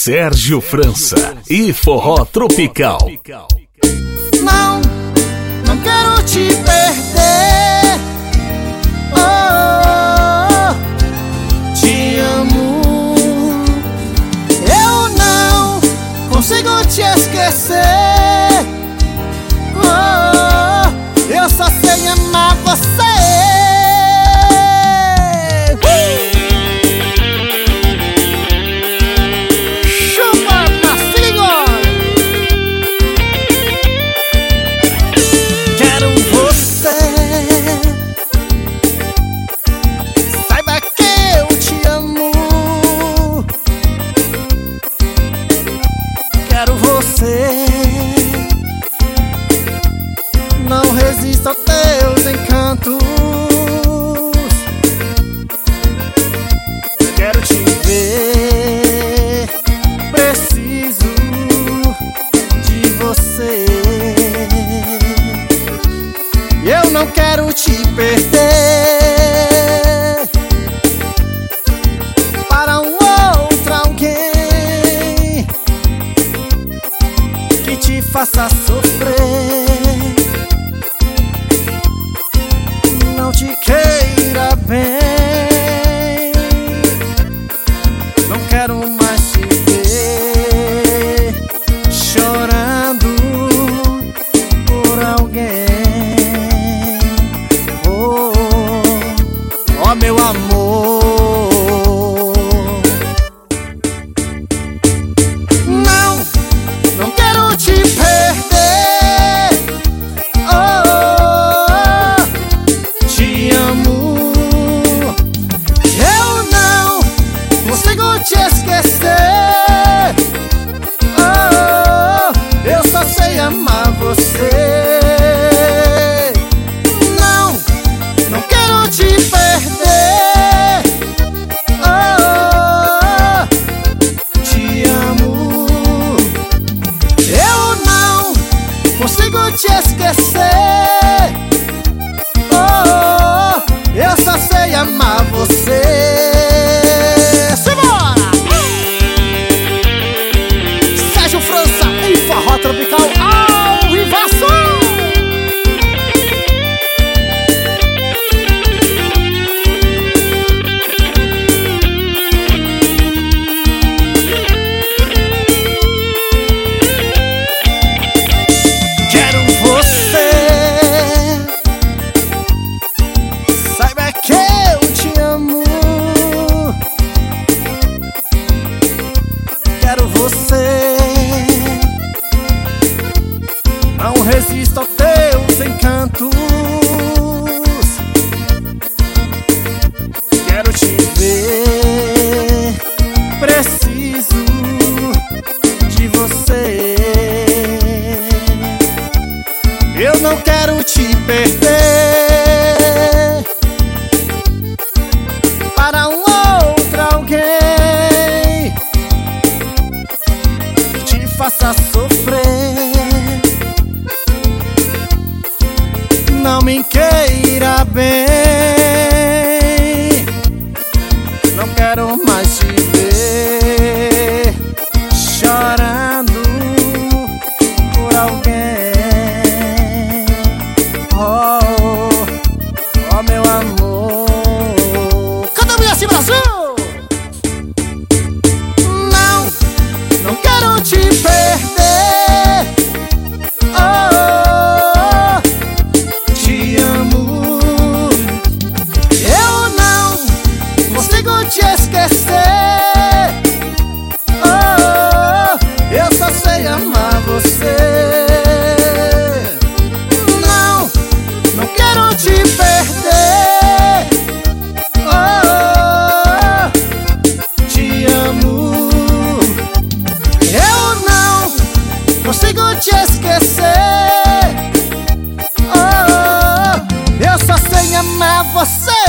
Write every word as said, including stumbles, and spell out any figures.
Sérgio França e Forró Tropical. Não, não quero te perder. Oh, te amo. Eu não consigo te esquecer. Oh, eu só sei amar você. Não resisto aos teus encantos. Quero te ver, preciso de você. Eu não quero te perder para um outro alguém que te faça sofrer. Não te queira bem. Não quero mais te ver chorando por alguém. Oh, oh, meu amor. Não, não quero te perder. Oh, te amo. Eu não consigo te esquecer. Oh, eu só sei amar você. Não, não quero te perder. Oh, te amo. Eu não consigo te esquecer. Oh, eu só sei amar você. Simbora! Sérgio França e Forró Tropical ao vivaço! Quero você. Saiba que eu te amo. Quero você. Não resisto aos teus encantos. Quero te ver, preciso de você. Eu não quero te perder para um outro alguém que te faça sofrer. Não me queira bem. Não quero mais te ver chorando por alguém. Oh, oh, meu amor. Canta bem assim, Brasil! Não, não quero te perder. Oh, te amo. Eu não consigo te esquecer. Oh, eu só sei amar você. Não, não quero te perder. Oh, te amo. Eu não consigo te esquecer. Oh, eu só sei amar você.